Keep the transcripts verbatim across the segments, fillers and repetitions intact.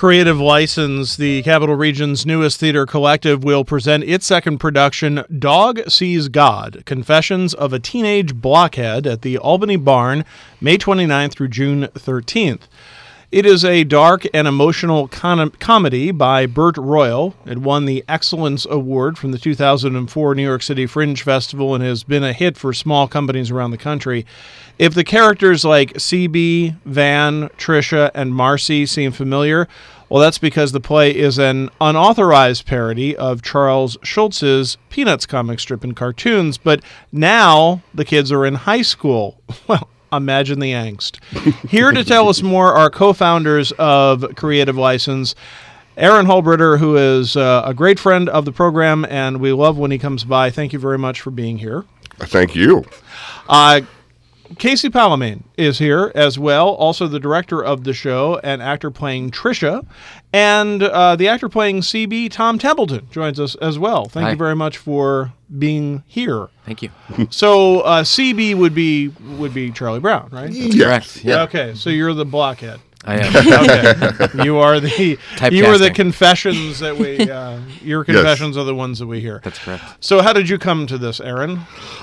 Creative License, the Capital Region's newest theater collective, will present its second production, Dog Sees God, Confessions of a Teenage Blockhead, at the Albany Barn, May twenty-ninth through June thirteenth. It is a dark and emotional con- comedy by Burt Royal. It won the Excellence Award from the two thousand four New York City Fringe Festival and has been a hit for small companies around the country. If the characters like C B, Van, Tricia, and Marcy seem familiar, well, that's because the play is an unauthorized parody of Charles Schulz's Peanuts comic strip and cartoons, but now the kids are in high school. Well, imagine the angst. Here to tell us more are co-founders of Creative License, Aaron Holbritter, who is uh, a great friend of the program, and we love when he comes by. Thank you very much for being here. Thank you. Uh, Casey Palamane is here as well, also the director of the show and actor playing Tricia, and uh, the actor playing C B, Tom Templeton, joins us as well. Thank Hi. you very much for being here. Thank you. So uh, C B would be would be Charlie Brown, right? Yes. Correct. Yeah. Okay, so you're the blockhead. I am. Okay, you are the you are the Typecasting. confessions that we uh, your confessions are the ones that we hear. That's correct. So how did you come to this, Aaron?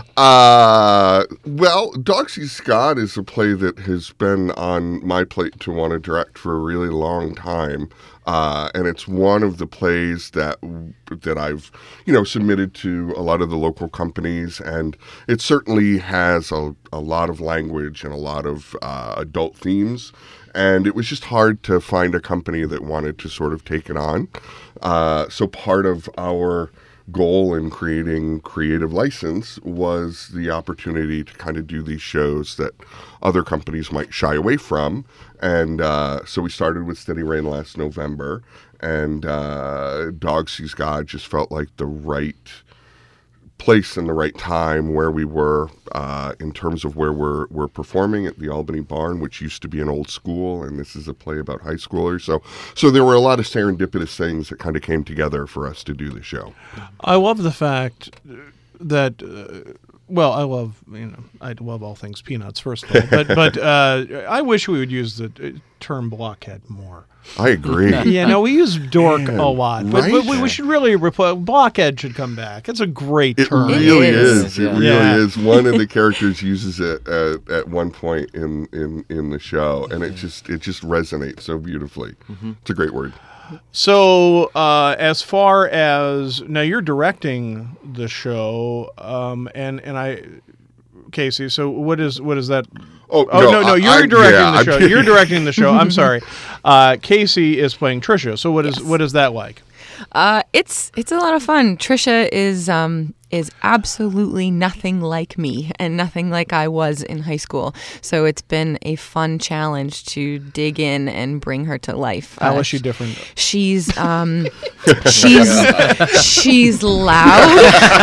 Uh, well, Dog Sees God is a play that has been on my plate to want to direct for a really long time. Uh, and it's one of the plays that that I've, you know, submitted to a lot of the local companies, and it certainly has a, a lot of language and a lot of uh, adult themes, and it was just hard to find a company that wanted to sort of take it on. Uh, so part of our goal in creating Creative License was the opportunity to kind of do these shows that other companies might shy away from. And uh, so we started with Steady Rain last November, and uh, Dog Sees God just felt like the right place and the right time where we were uh, in terms of where we're we're performing at the Albany Barn, which used to be an old school, and this is a play about high schoolers. So, so there were a lot of serendipitous things that kind of came together for us to do the show. I love the fact that, uh, well, I love, you know, I love all things Peanuts, first of all, but but uh, I wish we would use the term blockhead more. I agree. Yeah, no, we use dork Man, a lot, but, right? but we, we should really replace blockhead. Should come back. It's a great It term. really It is. is, It yeah. really Yeah. is. One of the characters uses it at, at one point in, in, in the show, and it just it just resonates so beautifully. Mm-hmm. It's a great word. So, uh, as far as now, you're directing the show, um, and and I, Casey. So, what is what is that? Oh, Oh no, no, I- you're I- directing yeah, the I'm show. kidding. You're directing the show. I'm sorry. Uh, Casey is playing Tricia. So, what is Yes. what is that like? Uh, it's it's a lot of fun. Trisha is um is absolutely nothing like me and nothing like I was in high school. So it's been a fun challenge to dig in and bring her to life. How Uh, is she different? She's um she's she's loud.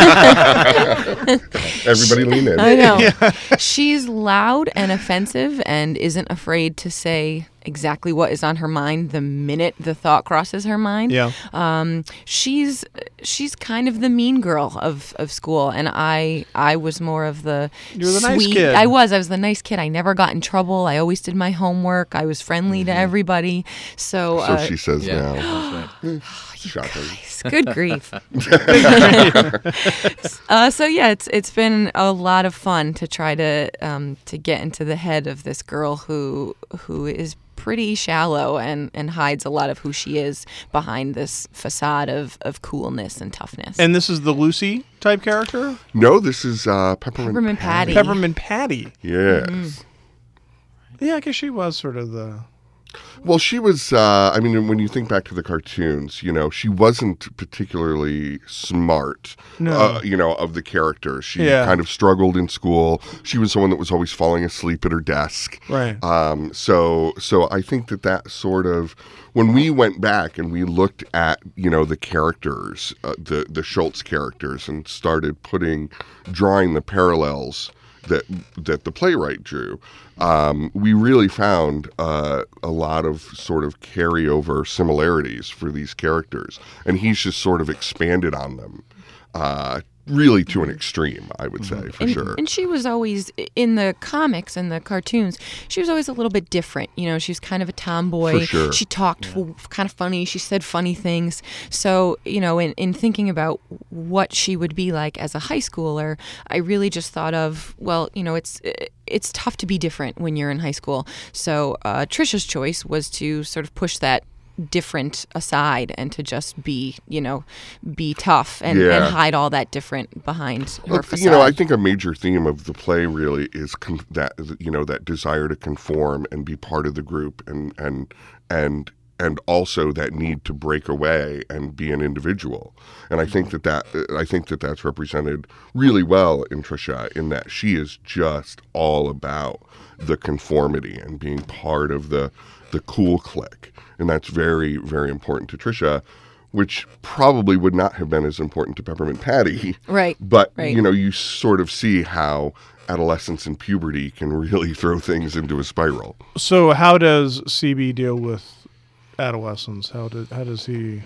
Everybody lean in. I know. She's loud and offensive and isn't afraid to say exactly what is on her mind the minute the thought crosses her mind. Yeah. Um, she's she's kind of the mean girl of, of school, and I I was more of the You're the nice sweet. kid. I was. I was the nice kid. I never got in trouble. I always did my homework. I was friendly to everybody. So, So uh, she says Yeah. now. That's right. Shocking. guys, good grief. uh, so yeah, it's it's been a lot of fun to try to um, to get into the head of this girl who who is pretty shallow and, and hides a lot of who she is behind this facade of, of coolness and toughness. And this is the Lucy type character, No, this is uh, Peppermint, Peppermint Patty. Peppermint Patty. Yes. Yeah, I guess she was sort of the. Well, she was, uh, I mean, when you think back to the cartoons, you know, she wasn't particularly smart, No. uh, you know, of the characters. She Yeah. kind of struggled in school. She was someone that was always falling asleep at her desk. Right. Um, so, so I think that that sort of, when we went back and we looked at, you know, the characters, uh, the, the Schultz characters, and started putting, drawing the parallels that that the playwright drew, um, we really found uh, a lot of sort of carryover similarities for these characters, and he's just sort of expanded on them, uh, really to an extreme, I would say, for and, sure. And she was always, in the comics and the cartoons, she was always a little bit different. You know, she was kind of a tomboy. For sure. She talked yeah. f- kind of funny. She said funny things. So, you know, in, in thinking about what she would be like as a high schooler, I really just thought of, well, you know, it's it's tough to be different when you're in high school. So uh, Trisha's choice was to sort of push that different aside and to just be, you know, be tough and, yeah. and hide all that different behind her well, facade. You know, I think a major theme of the play really is con- that, you know, that desire to conform and be part of the group, and and and and also that need to break away and be an individual. And I think that that I think that that's represented really well in Trisha, in that she is just all about the conformity and being part of the the cool clique. And that's very, very important to Trisha, which probably would not have been as important to Peppermint Patty. Right. But, right. you know, you sort of see how adolescence and puberty can really throw things into a spiral. So how does C B deal with adolescence? How, do, how does he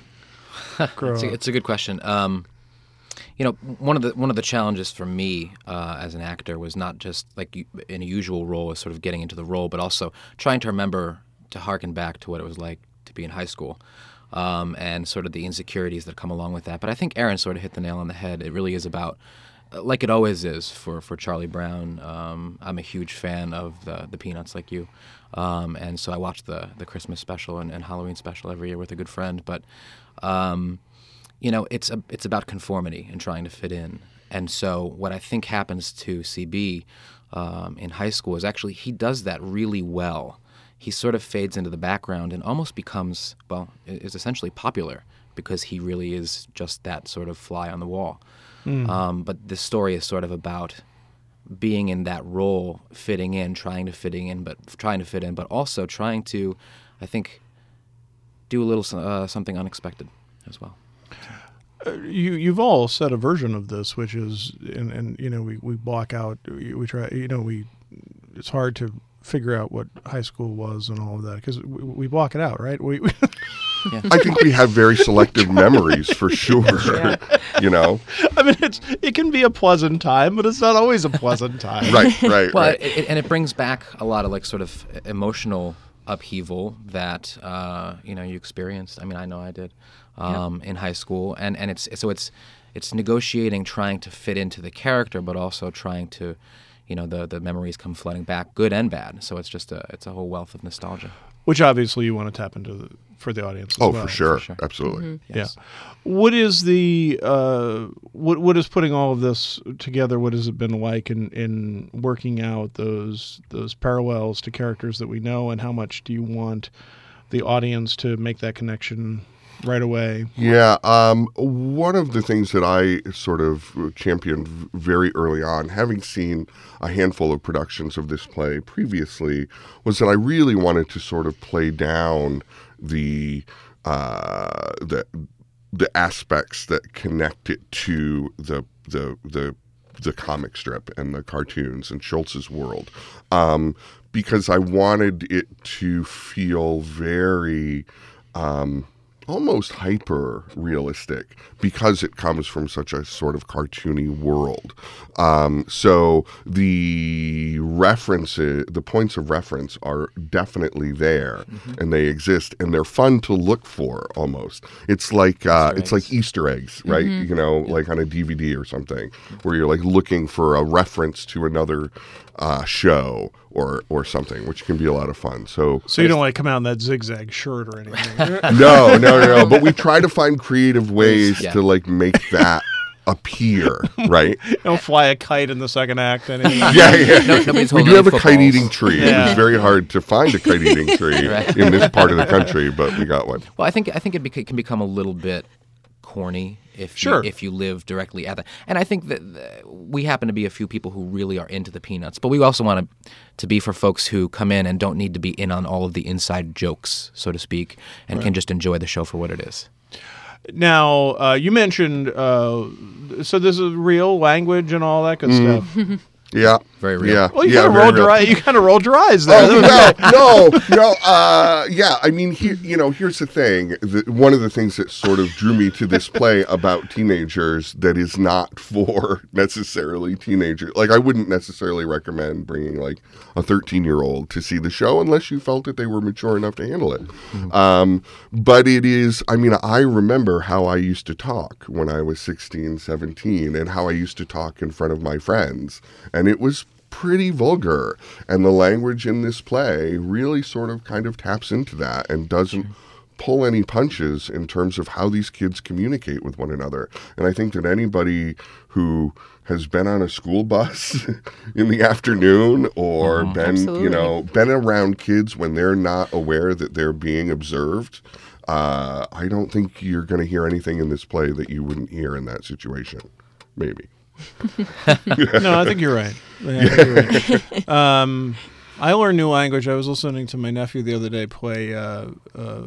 grow it's, a, up? it's a good question. Um, you know, one of the one of the challenges for me uh, as an actor was not just like in a usual role, as sort of getting into the role, but also trying to remember to harken back to what it was like to be in high school, um, and sort of the insecurities that come along with that. But I think Aaron sort of hit the nail on the head. It really is about, like it always is for, for Charlie Brown. Um, I'm a huge fan of the, the Peanuts, like you, um, and so I watch the the Christmas special and, and Halloween special every year with a good friend. But um, you know, it's a, it's about conformity and trying to fit in. And so what I think happens to C B um, in high school is actually he does that really well. He sort of fades into the background and almost becomes, well, is essentially popular because he really is just that sort of fly on the wall. Mm. Um, but this story is sort of about being in that role, fitting in, trying to fitting in, but trying to fit in, but also trying to, I think, do a little uh, something unexpected as well. Uh, you you've all said a version of this, which is, and, and you know, we, we block out, we, we try, you know, we it's hard to figure out what high school was and all of that because we, we block it out, right? We, we yeah. I think we have very selective memories for sure. Yeah. You know, I mean, it's it can be a pleasant time, but it's not always a pleasant time. right, right, well, right. It, it, and it brings back a lot of like sort of emotional upheaval that uh, you know you experienced. I mean, I know I did um, yeah. in high school, and and it's so it's it's negotiating, trying to fit into the character, but also trying to. You know, the the memories come flooding back, good and bad. So it's just a it's a whole wealth of nostalgia. Which obviously you want to tap into the, for the audience as oh, well. for sure. For sure. Absolutely. Mm-hmm. Yes. Yeah. What is the uh, what what is putting all of this together? What has it been like in, in working out those those parallels to characters that we know, and how much do you want the audience to make that connection right away? Yeah, um, one of the things that I sort of championed very early on, having seen a handful of productions of this play previously, was that I really wanted to sort of play down the uh, the the aspects that connect it to the the the the comic strip and the cartoons and Schultz's world, um, because I wanted it to feel very. Um, almost hyper realistic because it comes from such a sort of cartoony world. Um, so the references, the points of reference are definitely there, mm-hmm. and they exist, and they're fun to look for almost. It's like uh, it's like Easter eggs, right? Mm-hmm. You know, yeah. like on a D V D or something, where you're like looking for a reference to another uh, show or or something, which can be a lot of fun. So, so you don't like come out in that zigzag shirt or anything? no, no, no, no. But we try to find creative ways yeah. to like make that appear, right? Don't fly a kite in the second act. Anyway. yeah, yeah. No, we do have a kite-eating tree. Yeah. It was very hard to find a kite-eating tree right. in this part of the country, but we got one. Well, I think I think it beca- can become a little bit corny if sure. you, if you live directly at that. And I think that the, we happen to be a few people who really are into the Peanuts, but we also want to to be for folks who come in and don't need to be in on all of the inside jokes, so to speak, and right. can just enjoy the show for what it is. Now, uh, you mentioned, uh, so this is real language and all that good mm. stuff. Yeah. very real. Yeah. Well, you yeah, kind of very rolled your real. eye, you kind of rolled your eyes there. Oh, no, no, no. Uh, yeah, I mean, here, you know, here's the thing. The, one of the things that sort of drew me to this play about teenagers that is not for necessarily teenagers. Like, I wouldn't necessarily recommend bringing, like, a thirteen-year-old to see the show unless you felt that they were mature enough to handle it. Mm-hmm. Um, but it is, I mean, I remember how I used to talk when I was sixteen, seventeen, and how I used to talk in front of my friends. And it was pretty vulgar, and the language in this play really sort of kind of taps into that and doesn't pull any punches in terms of how these kids communicate with one another. And I think that anybody who has been on a school bus in the afternoon or mm-hmm. been, Absolutely. you know, been around kids when they're not aware that they're being observed, uh, I don't think you're going to hear anything in this play that you wouldn't hear in that situation. Maybe. No, I think you're right. Yeah, I think you're right. Um, I learned new language. I was listening to my nephew the other day play uh, uh,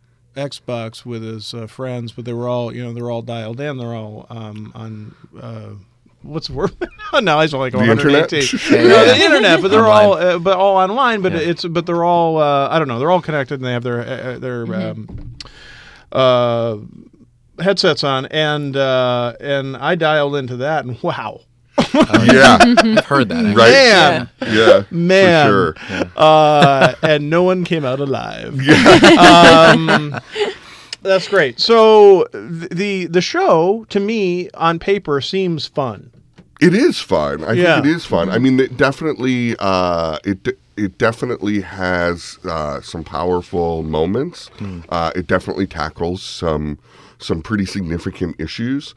Xbox with his uh, friends, but they were all, you know, they're all dialed in. They're all um, on. Uh, What's the word? Now he's like the one eighty. internet. Yeah, no, the internet, but they're online. all, uh, but all online. But yeah. it's, but they're all, uh, I don't know, they're all connected, and they have their, uh, their, mm-hmm. um, uh, headsets on, and uh, and I dialed into that, and wow. Oh, yeah, I've heard that. Actually. Right? Man, yeah, yeah man, for sure. Yeah. Uh, and no one came out alive. Yeah. Um, that's great. So th- the the show to me on paper seems fun. It is fun. I Yeah. think it is fun. I mean, it definitely uh, it it definitely has uh, some powerful moments. Mm. Uh, it definitely tackles some some pretty significant issues.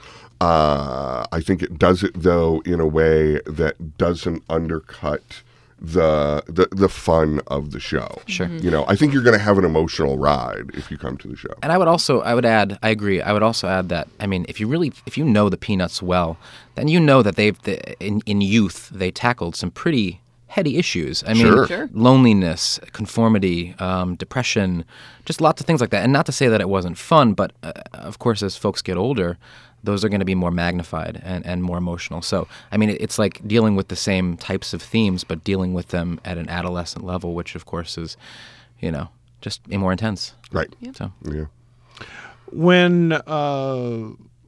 Uh, I think it does it though in a way that doesn't undercut the the the fun of the show. Sure. You know, I think you're going to have an emotional ride if you come to the show. And I would also, I would add, I agree. I would also add that, I mean, if you really, if you know the Peanuts well, then you know that they've, the, in, in youth, they tackled some pretty heady issues. I mean, Sure. Sure. loneliness, conformity, um, depression, just lots of things like that. And not to say that it wasn't fun, but uh, of course, as folks get older, those are going to be more magnified and, and more emotional. So, I mean, it, it's like dealing with the same types of themes, but dealing with them at an adolescent level, which, of course, is, you know, just more intense. Right. So, Yeah. When uh,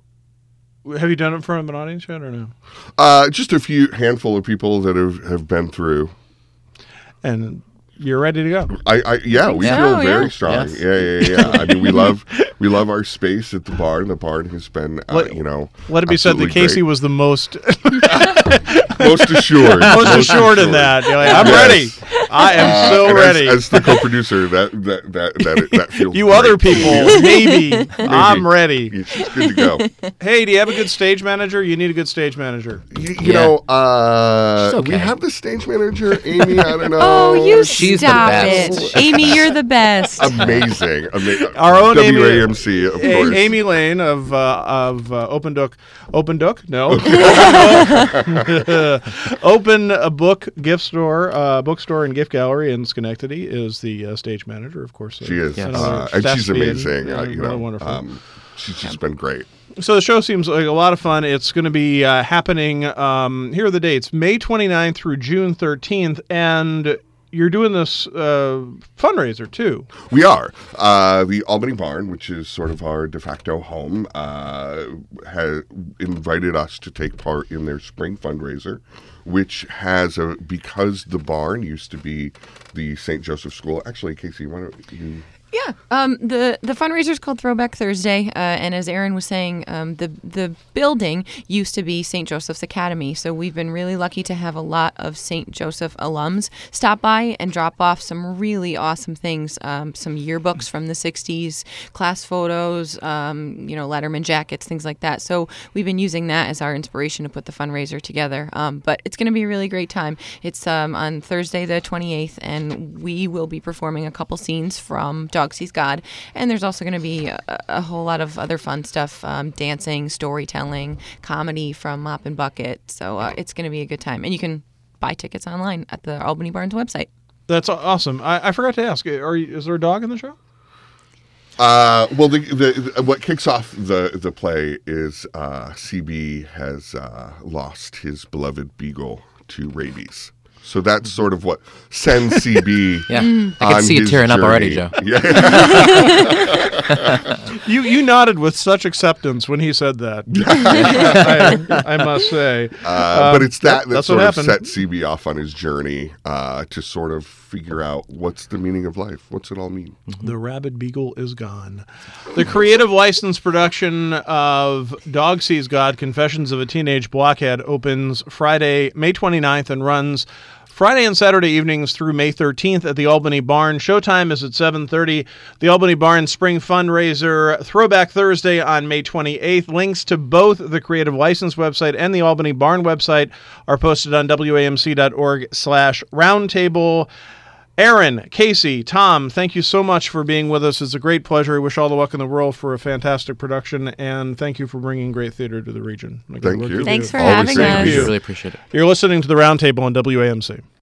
have you done it in front of an audience yet, or no? Uh, just a few handful of people that have, have been through. And you're ready to go. I, I yeah, we so, feel very yeah. strong. Yes. Yeah, yeah, yeah. I mean, we love we love our space at the barn. The barn has been, uh, Let- you know, Let it be said that absolutely Casey great. was the most most assured, most assured in that. You're like, I'm Yes. ready. I am Uh, so and ready. As, as the co-producer, that that that that, that feels you great. other people, maybe. I'm ready. It's it's good to go. Hey, do you have a good stage manager? You need a good stage manager. You, you Yeah. know, uh, She's okay. we have the stage manager, Amy. I don't know. Oh, you She's the stop best. it. Amy, you're the best. amazing. Ama- Our own Amy- W A M C, of A- course. Amy Lane of uh, of uh, Open Book, Open Book, no, Open a Book gift store, uh, bookstore and gift gallery in Schenectady is the uh, stage manager, of course. She is, Yes. uh, and she's thespian, amazing. uh, Uh, you really know, wonderful. um, she's just been great. So the show seems like a lot of fun. It's going to be uh, happening. Um, here are the dates: May twenty-ninth through June thirteenth, and you're doing this uh, fundraiser too. We are. Uh, the Albany Barn, which is sort of our de facto home, uh, has invited us to take part in their spring fundraiser, which has a, because the barn used to be the Saint Joseph School. Actually, Casey, why don't you... Yeah, um, the the fundraiser is called Throwback Thursday, uh, and as Aaron was saying, um, the the building used to be Saint Joseph's Academy. So we've been really lucky to have a lot of Saint Joseph alums stop by and drop off some really awesome things, um, some yearbooks from the sixties, class photos, um, you know, Letterman jackets, things like that. So we've been using that as our inspiration to put the fundraiser together. Um, but it's going to be a really great time. It's um, on Thursday the twenty-eighth, and we will be performing a couple scenes from Dog Sees God, and there's also going to be a, a whole lot of other fun stuff, um, dancing, storytelling, comedy from Mop and Bucket. So uh, it's going to be a good time, and you can buy tickets online at the Albany Barns website. That's aw- awesome. I, I forgot to ask: Are you, is there a dog in the show? Uh, well, the, the, the what kicks off the the play is uh, C B has uh, lost his beloved beagle to rabies. So that's sort of what sends C B. Yeah, I on can see you his tearing up already, journey. Joe. Yeah. You you nodded with such acceptance when he said that. I, I must say. Uh, Um, but it's that yep, that that's sort what of happened. set C B off on his journey uh, to sort of figure out what's the meaning of life. What's it all mean? The rabid beagle is gone. The creative license production of Dog Sees God, Confessions of a Teenage Blockhead opens Friday, May twenty-ninth and runs Friday and Saturday evenings through May thirteenth at the Albany Barn. Showtime is at seven thirty. The Albany Barn Spring Fundraiser Throwback Thursday on May twenty-eighth. Links to both the Creative License website and the Albany Barn website are posted on W A M C dot org slash roundtable. Aaron, Casey, Tom, thank you so much for being with us. It's a great pleasure. I wish all the luck in the world for a fantastic production, and thank you for bringing great theater to the region. Thank you. Thanks for Always having thank us. you. Really appreciate it. You're listening to the Roundtable on W A M C.